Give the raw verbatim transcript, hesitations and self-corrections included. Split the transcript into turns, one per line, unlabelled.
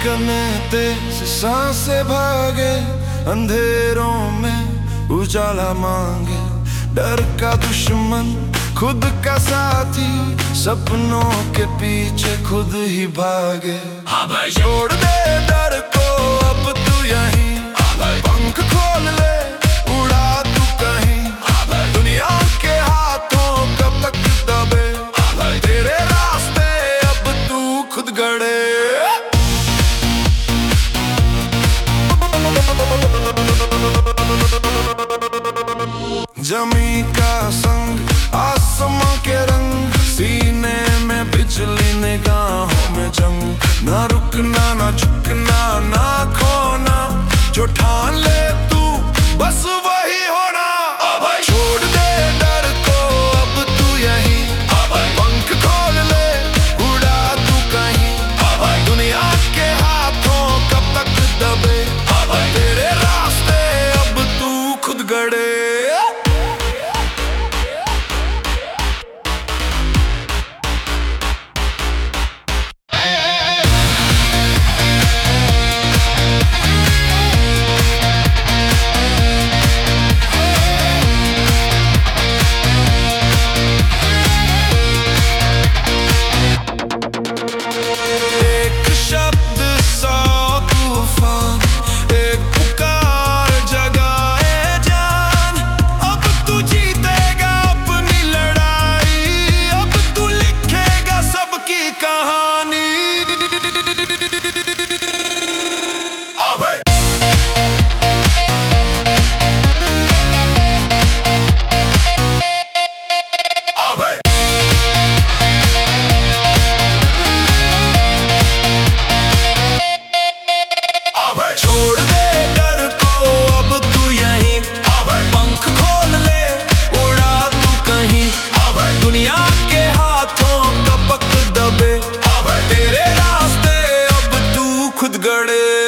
धड़कने तेज सांसें भागे, अंधेरों में उजाला मांगे। डर का दुश्मन खुद का साथी, सपनों के पीछे खुद ही भागे।
हाँ भाई
छोड़ दे डर को अब तू यहीं, पंख खोल ले उड़ा तू कहीं। दुनिया के हाथों कब तक दबे, तेरे रास्ते अब तू खुद गढ़े। जमी का संग आसमां के रंग, सीने में बिजली निगाहों में जंग। ना रुकना ना झुकना ना खोना, जो ठान ले तू बस वही होना। छोड़ दे डर को अब तू यहीं, पंख खोल ले उड़ा तू कहीं। दुनिया के हाथों कब तक दबे, तेरे रास्ते अब तू खुद गढ़े। छोड़ दे डर को अब तू यहीं, पंख खोल ले उड़ा तू कहीं। दुनिया के हाथों कब तक दबे, तेरे रास्ते अब तू खुद गढ़े।